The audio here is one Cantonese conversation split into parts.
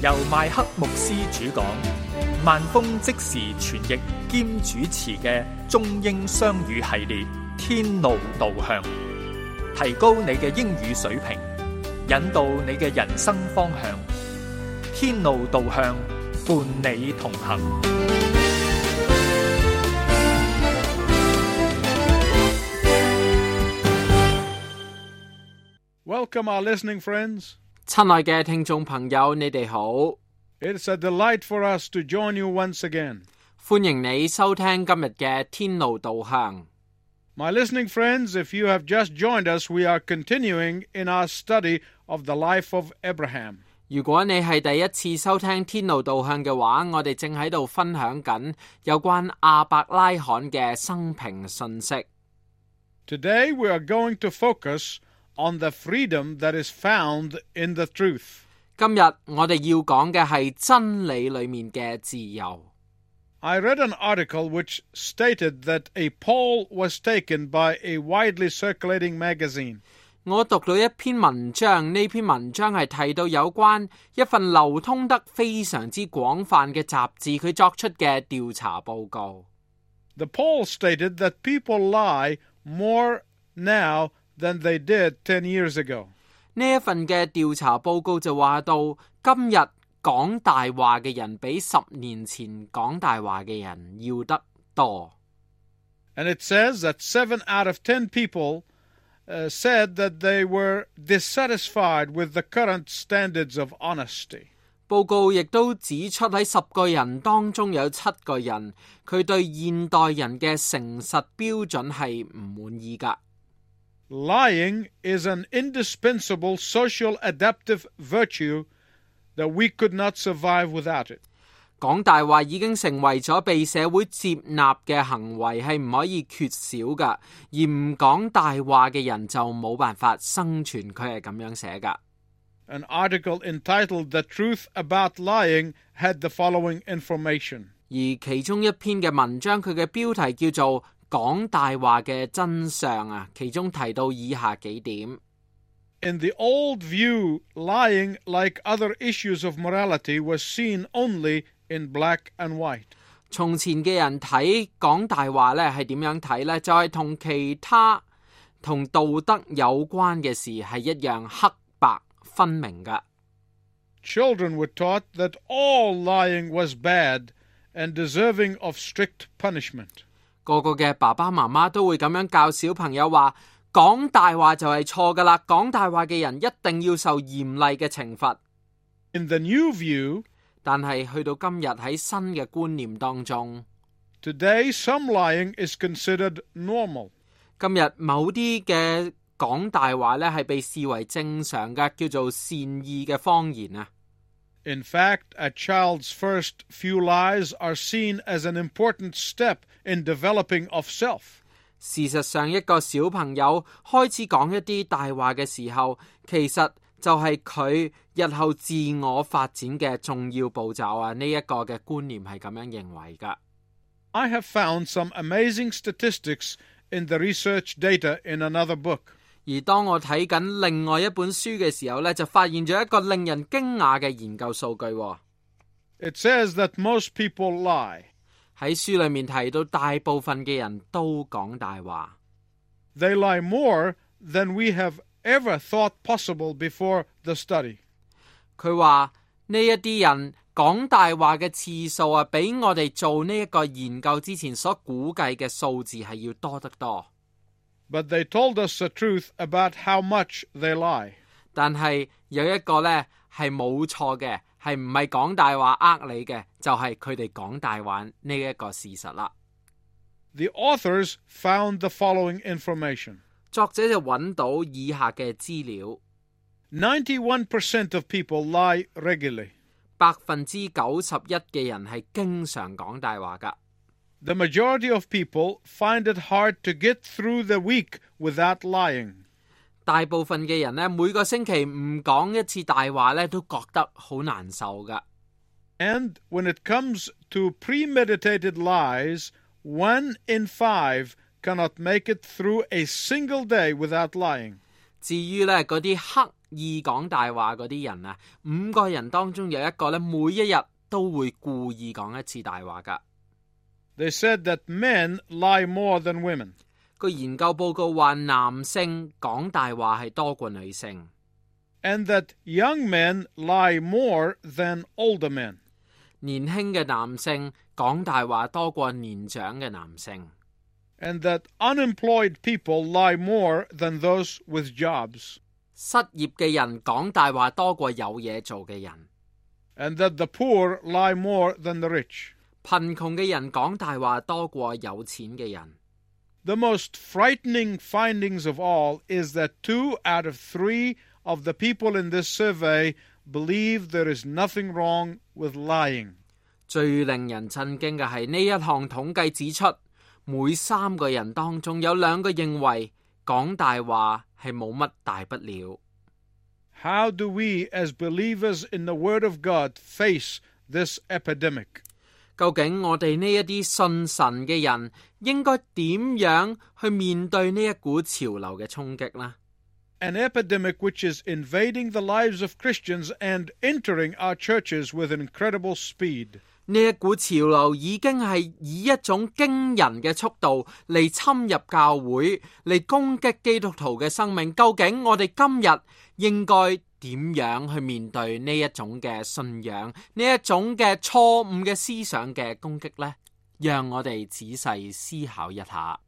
由麥克牧師主講，萬峰即時傳譯兼主持嘅中英雙語系列天路導向，提高你嘅英語水平，引導你嘅人生方向。天路導向，伴你同行。 Welcome, our listening friends. 親愛嘅聽眾朋友，你哋好。 It's a delight for us to join you once again. 歡迎你收聽今日嘅天路導向。 My listening friends, if you have just joined us, we are continuing in our study of the life of Abraham. 如果你係第一次收聽天路導向嘅話，我哋正喺度分享緊有關亞伯拉罕嘅生平信息。 Today we are going to focus on the freedom that is found in the truth. 今日我哋要講嘅係真理裏面嘅自由。 I read an article which stated that a poll was taken by a widely circulating magazine. 我讀到一篇文章，呢篇文章係提到有關一份流通得非常之廣泛嘅雜誌，佢作出嘅調查報告。 The poll stated that people lie more now than they did 10 years ago. 呢一份嘅調查報告就話到，今日講大話嘅人比10年前講大話嘅人要得多。 And it says that 7 out of 10 people said that they were dissatisfied with the current standards of honesty. 報告亦都指出喺10個人當中有7個人，佢對現代人嘅誠實標準係唔滿意㗎。 Lying is an indispensable social adaptive virtue that we could not survive without it. 講大話已經成為咗被社會接納嘅行為，係唔可以缺少㗎。而唔講大話嘅人就冇辦法生存，佢係咁樣寫㗎。 An article entitled The Truth About Lying had the following information. 而其中一篇嘅文章，佢嘅標題叫做講大話嘅真相啊，其中提到以下幾點。 In the old view, lying, like other issues of morality, was seen only in black and white. 從前嘅人睇講大話咧係點樣睇呢？就係同其他同道德有關嘅事係一樣黑白分明㗎。 Children were taught that all lying was bad and deserving of strict punishment. 個個嘅爸爸媽媽都會咁樣教小朋友話，講大話就係錯噶啦，講大話嘅人一定要受嚴厲嘅懲罰。 In the new view, 但係去到今日喺新嘅觀念當中 today some lying is considered normal. 今日某啲嘅講大話咧係被視為正常嘅，叫做善意嘅謊言啊。 In fact, a child's first few lies are seen as an important step in developing of self. 事實上，一個小朋友開始講一啲大話嘅時候，其實就係佢日後自我發展嘅重要步驟啊！呢一個嘅觀念係咁樣認為㗎。 I have found some amazing statistics in the research data in another book. 而當我睇緊另外一本書嘅時候呢，就發現咗一個令人驚訝嘅研究數據。 It says that most people lie. 喺書裏面提到大部分嘅人都講大話。 They lie more than we have ever thought possible before the study. 佢話呢一啲人講大話嘅次數啊，比我哋做呢一個研究之前所估計嘅數字係要多得多。 But they told us the truth about how much they lie. 但係有一個呢係冇錯嘅，係唔係講大話你嘅，就係佢哋講大話呢一個事實啦。 The authors found the following information. 作者就揾到以下嘅資料。 91% of people lie regularly. 91%嘅人係經常講大話㗎。 The majority of people find it hard to get through the week without lying. 大部分嘅人呢，每個星期唔講一次大話呢，都覺得好難受㗎。 And when it comes to premeditated lies, 1 in 5 cannot make it through a single day without lying. 至於呢嗰啲刻意講大話嗰啲人啊，5個人當中有一個咧，每一日都會故意講一次大話噶。 They said that men lie more than women. 個研究報告話男性講大話係多過女性。 And that young men lie more than older men. 年輕嘅男性講大話多過年長嘅男性。 And that unemployed people lie more than those with jobs. 失業嘅人講大話多過有嘢做嘅人。 And that the poor lie more than the rich. 貧窮嘅人講大話多過有錢嘅人。 The most frightening findings of all is that 2 out of 3 of the people in this survey believe there is nothing wrong with lying. 最令人震驚嘅係呢一項統計指出，每3個人當中有2個認為講大話係冇乜大不了。 How do we as believers in the Word of God face this epidemic? 究竟我哋呢一啲信神嘅人應該點樣去面對呢一股潮流嘅衝擊呢？ An epidemic which is invading the lives of Christians and entering our churches with incredible speed. 呢一股潮流已經係以一種驚人嘅速度嚟侵入教會，嚟攻擊基督徒嘅生命。究竟我哋今日應該點樣去面對呢一種嘅信仰，呢一種嘅錯誤嘅思想嘅攻擊呢？讓我哋仔細思考一下。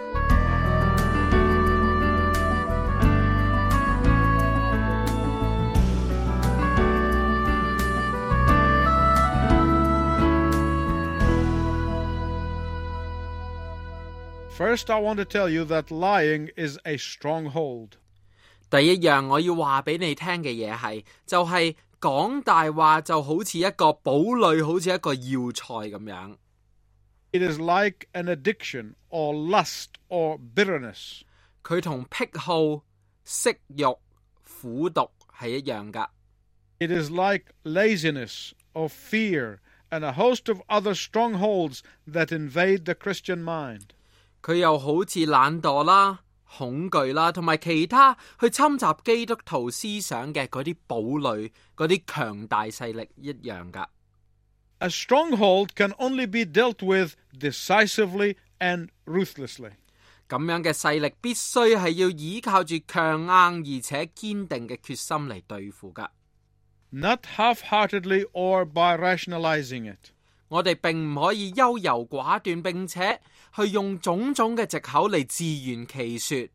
First, I want to tell you that lying is a stronghold. 第一樣我要話俾你聽嘅嘢係，就係講大話就好似一個堡壘，好似一個要塞咁樣。 It is like an addiction or lust or bitterness. 佢同癖好、色欲、苦毒係一樣噶。 It is like laziness or fear and a host of other strongholds that invade the Christian mind. 佢又好似懶惰啦、恐懼啦，同埋其他去侵襲基督徒思想嘅嗰啲堡壘、嗰啲強大勢力一樣噶。 A stronghold can only be dealt with decisively and ruthlessly. 咁樣嘅勢力必須係要依靠住強硬而且堅定嘅決心嚟對付噶。 Not half-heartedly or by rationalizing it. 我哋並唔可以優柔寡斷，並且去用種種嘅藉口嚟自圓其說。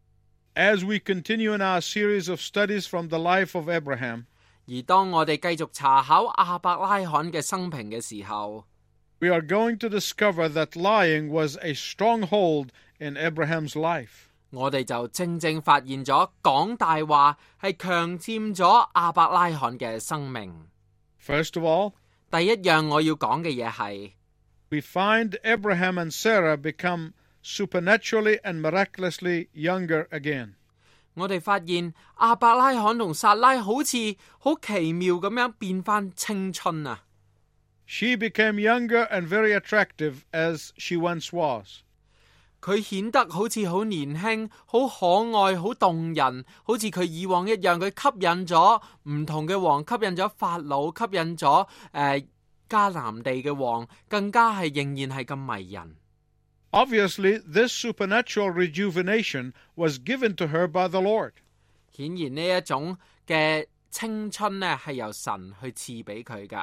As we continue in our series of studies from the life of Abraham, 而當我哋繼續查考亞伯拉罕嘅生平嘅時候， we are going to discover that lying was a stronghold in Abraham's life. 我哋就正正發現咗講大話係強佔咗亞伯拉罕嘅生命。 First of all, 第一樣我要講嘅嘢係 we find Abraham and Sarah become supernaturally and miraculously younger again. 我哋發現亞伯拉罕同撒拉好似好奇妙咁樣變返青春啊！ She became younger and very attractive as she once was. 佢顯得好似好年輕、好可愛、好動人，好似佢以往一樣。佢吸引咗唔同嘅王，吸引咗法老，吸引咗迦南地嘅王，更加係仍然係咁迷人。 Obviously, this supernatural rejuvenation was given to her by the Lord. 顯然呢一種嘅青春呢係由神去賜俾佢噶，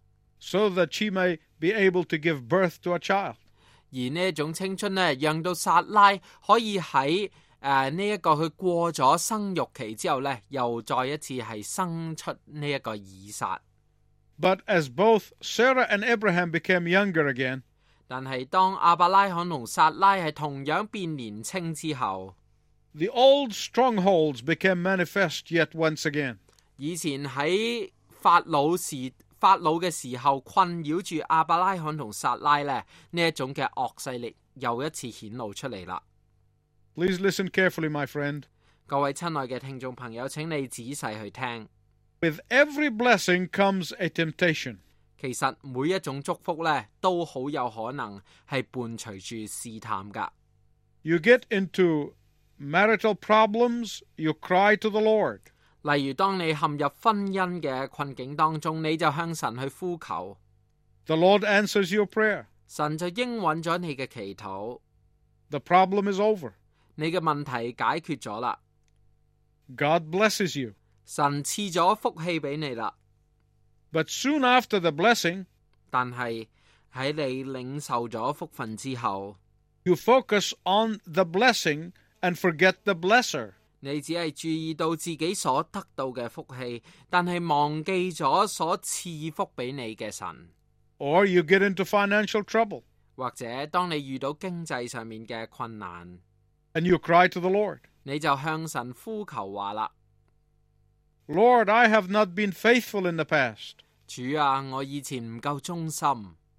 so that she may be able to give birth to a child. 而呢一種青春呢，讓到撒拉可以喺呢一個佢過咗生育期之後呢，又再一次係生出呢一個以撒。 But as both Sarah and Abraham became younger again, 但係當亞伯拉罕同撒拉係同樣變年青之後， the old strongholds became manifest yet once again. 以前喺法老嘅時候困擾住亞伯拉罕同撒拉呢一種嘅惡勢力又一次顯露出嚟啦。 Please listen carefully, my friend. 各位親愛嘅聽眾朋友，請你仔細去聽。 With every blessing comes a temptation. 其實每一種祝福呢，都好有可能係伴隨住試探噶。 You get into marital problems, you cry to the Lord. 例如當你陷入婚姻嘅困境當中，你就向神去呼求， The Lord answers your prayer. 神就應允咗你嘅祈禱， The problem is over. 你嘅問題解決咗啦， God blesses you. 神賜咗福氣俾你啦。 But soon after the blessing, 但係喺你領受咗福分之後， you focus on the blessing and forget the blesser. 你只係注意到自己所得到嘅福氣，但係忘記咗所賜福俾你嘅神。 Or you get into financial trouble 或者當你遇到經濟上面嘅困難， and you cry to the Lord. 你就向神呼求話啦， Lord, I have not been faithful in the past. 主啊，我以前唔夠忠心，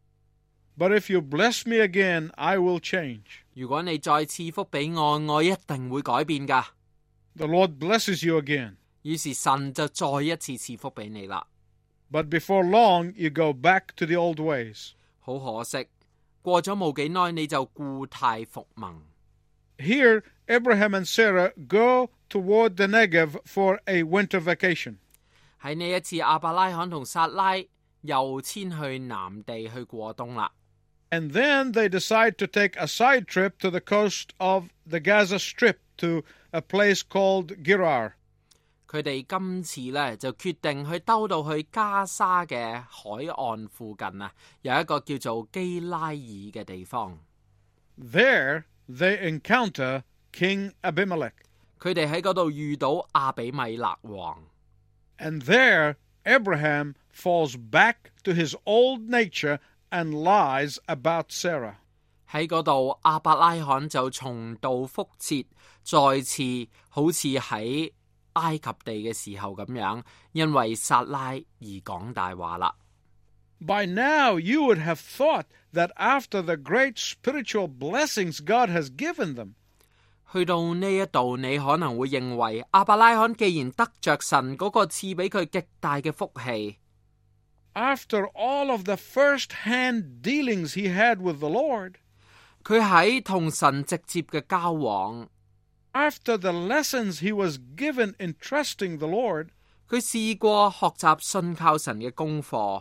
But if you bless me again, I will change. 如果你再賜福俾我，我一定會改變噶。 The Lord blesses you again. 於是神就再一次賜福俾你啦。 But before long, you go back to the old ways. 好可惜，過咗冇幾耐你就故態復萌。 Here, Abraham and Sarah go toward the Negev for a winter vacation. 喺呢一次，亞伯拉罕同撒拉又遷去南地去過冬啦。 And then they decide to take a side trip to the coast of the Gaza Strip to a place called Gerar. 佢哋今次呢，就決定去兜到去加沙嘅海岸附近啊，有一個叫做基拉爾嘅地方。 There, they encounter King Abimelech. 佢哋喺嗰度遇到亞比米勒王。 And there, Abraham falls back to his old nature and lies about Sarah. 喺嗰度，亞伯拉罕就重蹈覆轍，再次好似喺埃及地嘅時候咁樣，因為撒拉而講大話啦。 By now, you would have thought that after the great spiritual blessings God has given them, 去到呢一度，你可能會認為亞伯拉罕既然得着神嗰個賜俾佢極大嘅福氣， after all of the first-hand dealings he had with the Lord, 佢喺同神直接嘅交往， after the lessons he was given in trusting the Lord, 佢試過學習信靠神嘅功課，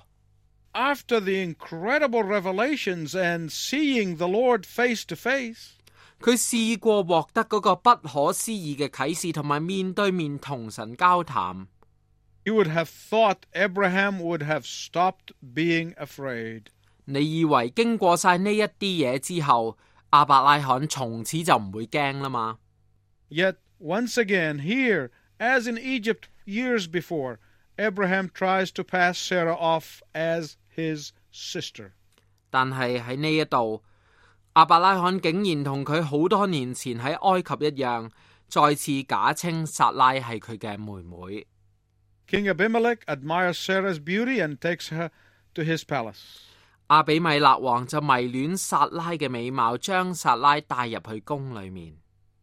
after the incredible revelations and seeing the Lord face to face, 佢試過獲得嗰個不可思議嘅啟示，同埋面對面同神交談。 you would have thought Abraham would have stopped being afraid. 你以為經過晒呢一啲嘢之後，亞伯拉罕從此就唔會驚啦嘛？ Yet, once again, here, as in Egypt years before, Abraham tries to pass Sarah off as his sister. 但係喺呢一度，亞伯拉罕竟然同佢好多年前喺埃及一樣，再次假稱撒拉係佢嘅妹妹。 King Abimelech admires Sarah's beauty and takes her to his palace. 亞比米勒王就迷戀撒拉嘅美貌，將撒拉帶入去宮裏面。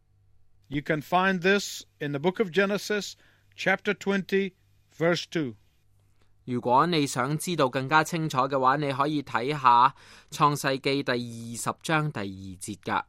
You can find this in the book of Genesis, chapter 20, verse 2. 如果你想知道更加清楚嘅話，你可以睇下創世記第20章第2節噶。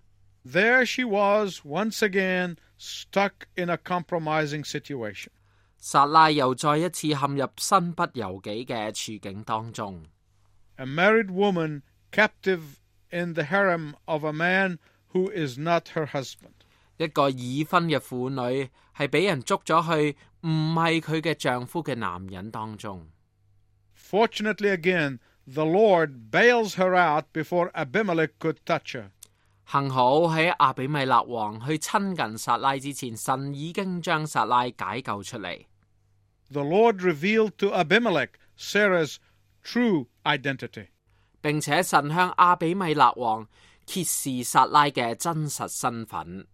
There she was once again stuck in a compromising situation. 撒拉又再一次陷入身不由己嘅處境當中。 A married woman captive in the harem of a man who is not her husband. 一個已婚嘅婦女係俾人捉咗去，唔係佢嘅丈夫嘅男人當中。 Fortunately again, the Lord bails her out before Abimelech could touch her. 幸好喺亞比米勒王去親近撒拉之前，神已經將撒拉解救出嚟。 The Lord revealed to Abimelech Sarah's true identity. 並且神向亞比米勒王揭示撒拉嘅真實身份。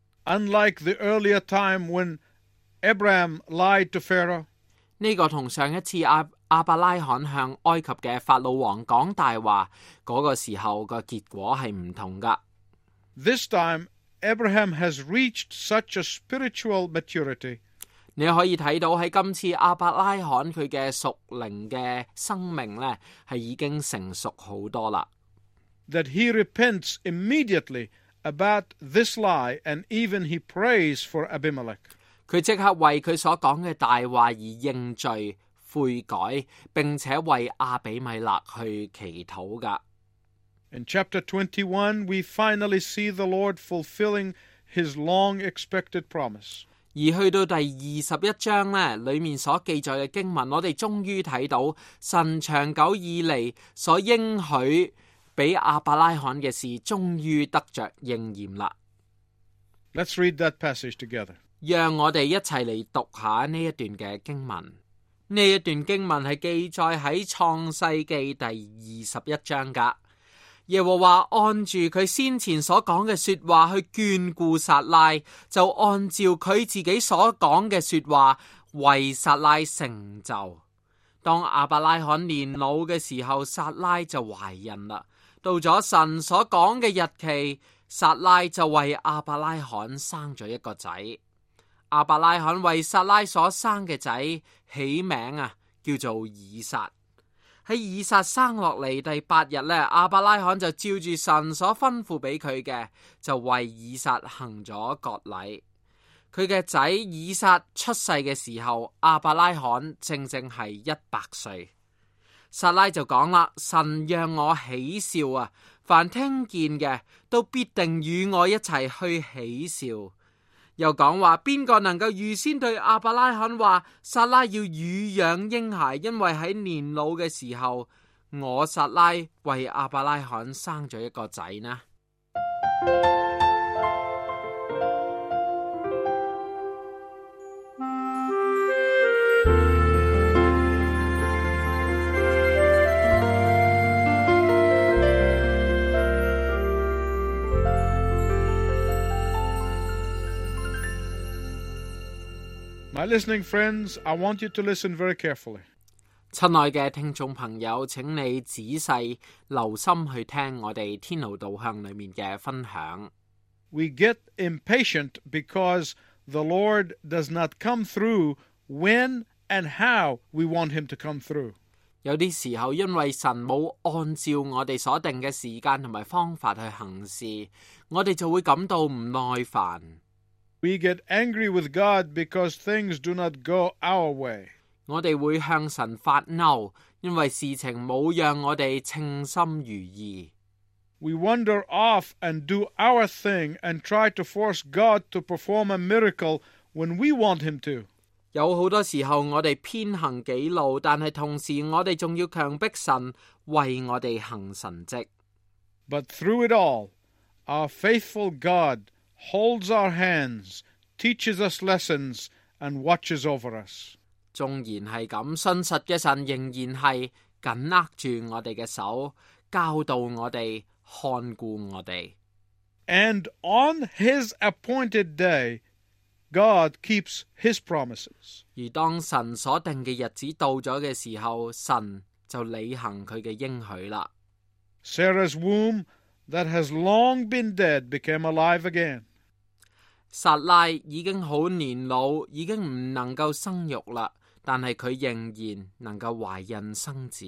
Unlike the earlier time when Abraham lied to Pharaoh, 呢個同上一次亞伯拉罕向埃及嘅法老王講大話嗰個時候嘅結果係唔同噶。 this time Abraham has reached such a spiritual maturity. 你可以睇到喺今次亞伯拉罕佢嘅屬靈嘅生命呢，係已經成熟好多啦。 that he repents immediately about this lie and even he prays for Abimelech. 佢即刻為佢所講嘅大話而認罪悔改，並且為亞比米勒去祈禱㗎。 In chapter 21, we finally see the Lord fulfilling his long-expected promise. 而去到第21章呢，裏面所記載嘅經文，我哋終於睇到神長久以嚟所應許俾亞伯拉罕嘅事，終於得着應驗啦。 Let's read that passage together. 讓我哋一齊嚟讀下呢一段嘅經文。呢一段經文係記載喺創世記第21章噶。耶和華按住佢先前所講嘅說話去眷顧撒拉，就按照佢自己所講嘅說話為撒拉成就。當亞伯拉罕年老嘅時候，撒拉就懷孕啦。到咗神所講嘅日期，撒拉就為亞伯拉罕生咗一個仔。亞伯拉罕為撒拉所生嘅仔起名叫做以撒。喺以撒生落嚟第8日呢，亞伯拉罕就照住神所吩咐俾佢嘅，就為以撒行咗割禮。佢嘅仔以撒出世嘅時候，亞伯拉罕正係100歲。撒拉就講啦：神讓我喜笑凡聽見嘅都必定與我一齊去喜笑。又講話，邊個能夠預先對亞伯拉罕話撒拉要乳養嬰孩，因為喺年老嘅時候，我撒拉為亞伯拉罕生咗一個仔呢？ My listening friends, I want you to listen very carefully. 親愛嘅聽眾朋友，請你仔細留心去聽我哋天路導向裏面嘅分享。 We get impatient because the Lord does not come through when and how we want him to come through. 有啲時候，因為神冇按照我哋所定嘅時間同埋方法去行事，我哋就會感到唔耐煩。 We get angry with God because things do not go our way. 我哋會向神發嬲，因為事情冇讓我哋稱心如意。 We wander off and do our thing and try to force God to perform a miracle when we want him to. 有好多時候我哋偏行己路，但係同時我哋仲要強迫神為我哋行神蹟。 But through it all, our faithful God holds our hands, teaches us lessons, and watches over us. 縱然係咁，信實嘅神仍然係緊握住我哋嘅手，教導我哋，看顧我哋。 And on his appointed day, God keeps his promises. 而當神所定嘅日子到咗嘅時候，神就履行佢嘅應許啦。 Sarah's womb that has long been dead became alive again. 撒拉已經好年老，已經唔能夠生育啦，但係佢仍然能夠懷孕生子。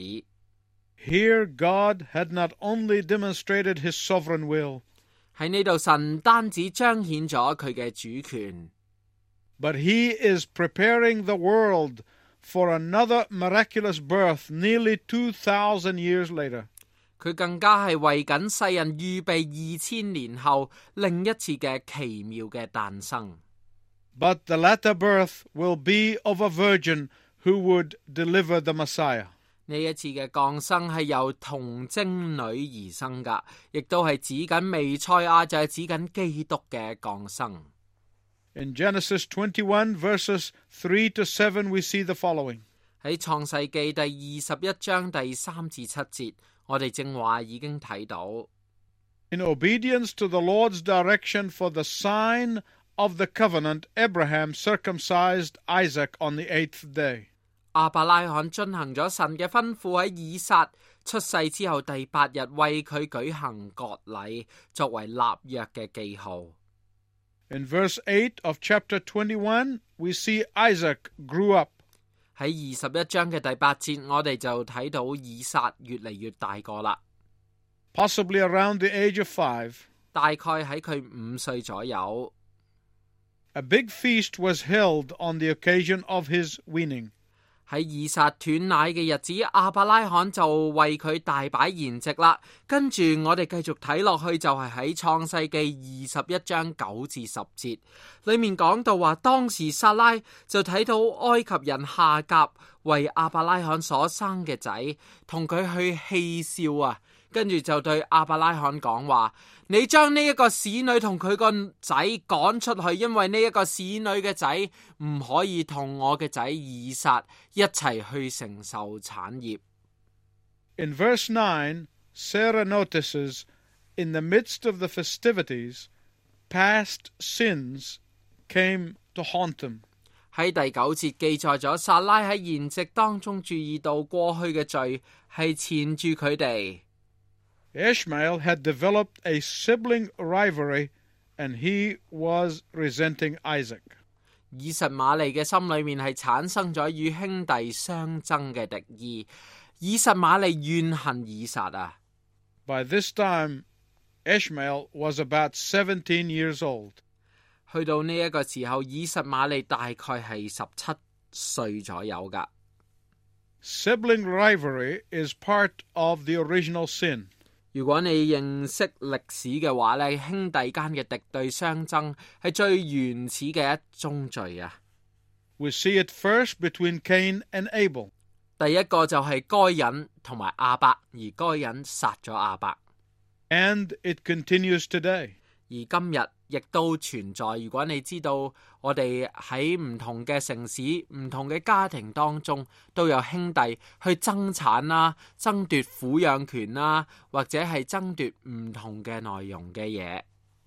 Here God had not only demonstrated his sovereign will, 喺呢度神單止彰顯咗佢嘅主權， but he is preparing the world for another miraculous birth nearly 2,000 years later. 佢更加係為緊世人預備2000年後另一次嘅奇妙嘅誕生。 But the latter birth will be of a virgin who would deliver the Messiah. 呢一次嘅降生係由童貞女而生噶，亦都係指緊彌賽亞，就係指緊基督嘅降生。 In Genesis 21 verses 3 to 7, we see the following. 喺創世記第21章第3至7節，我哋正話已經睇到。 In obedience to the Lord's direction for the sign of the covenant, Abraham circumcised Isaac on the 8th day. 亞伯拉罕遵行咗神嘅吩咐，喺以撒出世之後第8日為佢舉行割禮，作為立約嘅記號。 In verse 8 of chapter 21, we see Isaac grew up. 喺21章嘅第8節，我哋就睇到以撒越嚟越大個啦。 Possibly around the age of 5. 大概喺佢5歲左右。 A big feast was held on the occasion of his weaning. 喺以撒斷奶嘅日子，亞伯拉罕就為佢大擺筵席啦。跟住我哋繼續睇落去，就係喺創世記21章9至10節，裏面講到話，當時撒拉就睇到埃及人夏甲為亞伯拉罕所生嘅仔，同佢去戲笑啊。跟住就對亞伯拉罕講話，你將呢一個使女同佢個仔趕出去，因為呢一個使女嘅仔唔可以同我嘅仔以撒一齊去承受產業。 In verse 9, Sarah notices, in the midst of the festivities, past sins came to haunt them. 喺第9節記載咗撒拉喺筵席當中注意到過去嘅罪係纏住佢哋。 Ishmael had developed a sibling rivalry, and he was resenting Isaac. 以實瑪利嘅心裏面係產生咗與兄弟相爭嘅敵意，以實瑪利怨恨以撒啊。 By this time, Ishmael was about 17 years old. 去到呢一個時候，以實瑪利大概係17歲左右噶。 Sibling rivalry is part of the original sin. 如果你認識歷史嘅話咧，兄弟間嘅敵對相爭係最原始嘅一宗罪啊。 We see it first between Cain and Abel. 第一個就係該隱同埋亞伯，而該隱殺咗亞伯。 And it continues today. 而今日亦都存在。如果你知道我哋喺唔同嘅城市、唔同嘅家庭當中，都有兄弟去爭產啦、爭奪撫養權啦，或者係爭奪唔同嘅內容嘅嘢。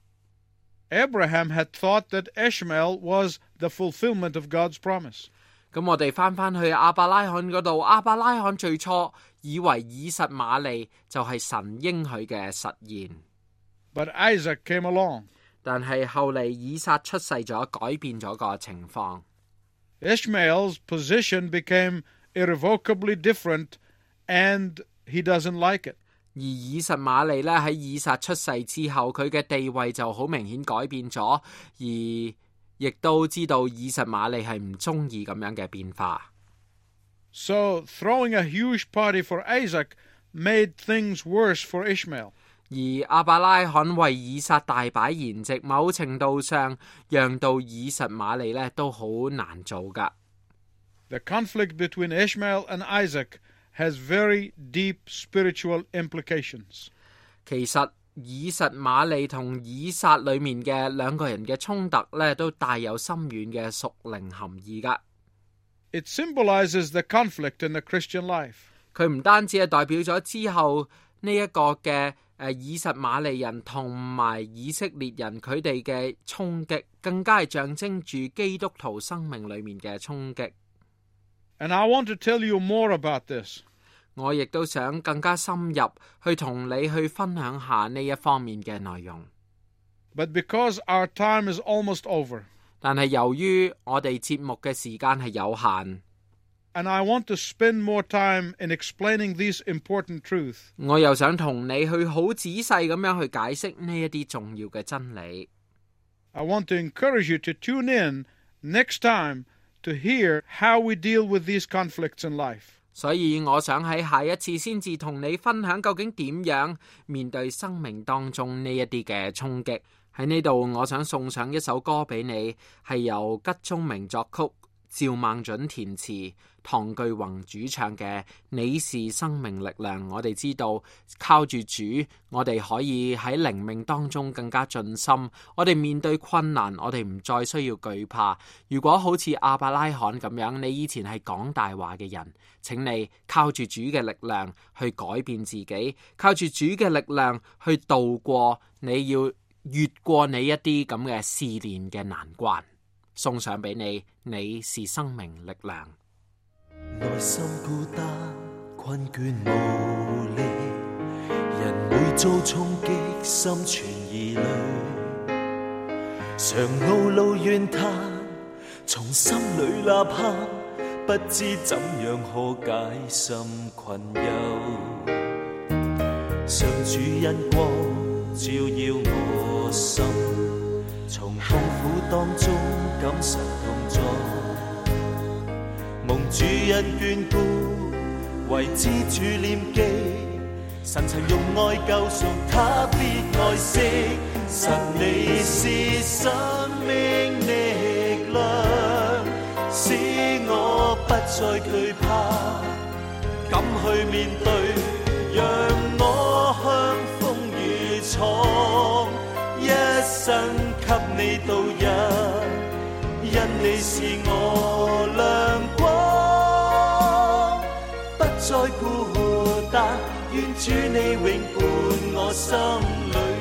Abraham had thought that Ishmael was the fulfillment of God's promise. 咁我哋翻去亞伯拉罕嗰度，亞伯拉罕最初以為以實瑪利就係神應許嘅實現。 But Isaac came along. 但係後嚟以撒出世咗，改變咗個情況。 Ishmael's position became irrevocably different, and he doesn't like it. 而以實瑪利喺以撒出世之後，佢嘅地位就好明顯改變咗，而亦都知道以實瑪利係唔中意咁樣嘅變化。 So throwing a huge party for Isaac made things worse for Ishmael. 而亞伯拉罕為以撒大擺筵席，某程度上讓到以實瑪利都好難做噶。 The conflict between Ishmael and Isaac has very deep spiritual implications. 其實以實瑪利同以撒裏面嘅兩個人嘅衝突都帶有深遠嘅屬靈含義噶。 It symbolizes the conflict in the Christian life. 佢唔單止係代表咗之後呢一個嘅以實瑪利人同埋以色列人佢哋嘅衝擊，更加係象徵住基督徒生命裏面嘅衝擊。 And I want to tell you more about this. 我亦都想更加深入去同你去分享下呢一方面嘅內容。 But because our time is almost over, 但係由於我哋節目嘅時間係有限， and I want to spend more time in explaining these important truths, 我又想同你去好仔細咁樣去解釋呢一啲重要嘅真理。 I want to encourage you to tune in next time to hear how we deal with these conflicts in life. 所以我想喺下一次先至同你分享究竟點樣面對生命當中呢一啲嘅衝擊。喺呢度我想送上一首歌俾你，係由吉宗明作曲，趙孟準填詞，唐巨宏主唱嘅《你是生命力量》。我哋知道靠住主，我哋可以喺靈命當中更加盡心。我哋面對困難，我哋唔再需要懼怕。如果好似亞伯拉罕咁樣，你以前係講大話嘅人，請你靠住主嘅力量去改變自己，靠住主嘅力量去度過你要越過你一啲咁嘅試煉嘅難關。送上俾你，你是生命力量。 內心孤單困倦無力，人每遭衝擊心存疑慮，常懊惱怨嘆從心裏吶喊，不知怎樣可解心困憂。上主恩光照耀我心， 從痛苦當中感受同在，蒙主恩眷顧，為之主念記，神曾用愛救贖他必愛惜，神你是生命力量，使我不再懼怕，敢去面對，讓我向風雨闖，一生給你度日，因你是我亮光，不再孤單，願主你永伴我心裏。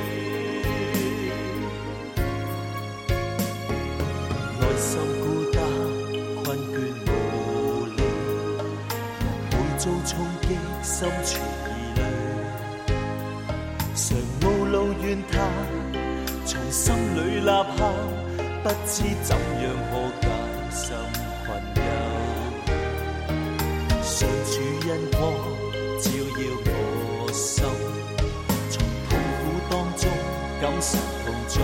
內心孤單困倦無力，人每遭衝擊心存疑慮，常懊惱怨嘆，從心裏吶喊，不知怎樣可解心困憂。上主恩光照耀我心，從痛苦當中感受同在，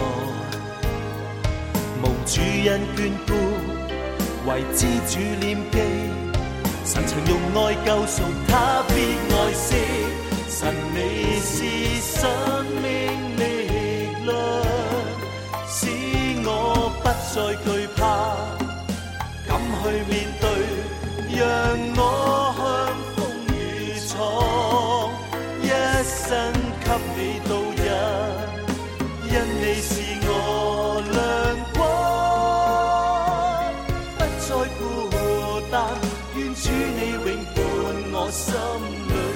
蒙主恩眷顧，為之主念記，神曾用愛救贖他必愛惜，神你是生命力量，使我不再懼怕，敢去面對，讓我向風雨闖，一生給你度日，因你是我亮光，不再孤單，願主你永伴我心裏。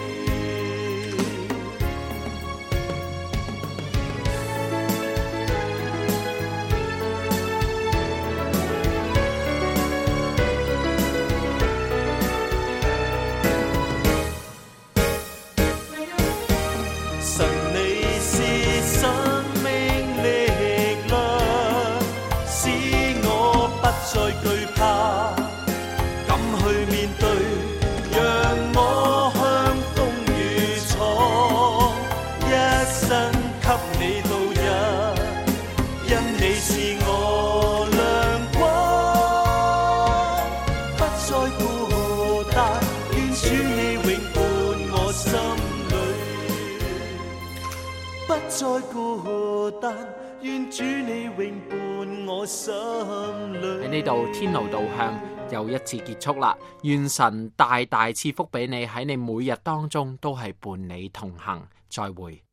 神你是生命力量，使我不再懼怕，敢去面對，讓我向風雨闖，一生給你度日，因你是我亮光，不再孤單，願主你永伴我心裏，不再孤單，願主你永伴我心裏。 喺呢度天路導向又一次結束啦，願神大大賜福俾你，喺你每日當中都係伴你同行，再會。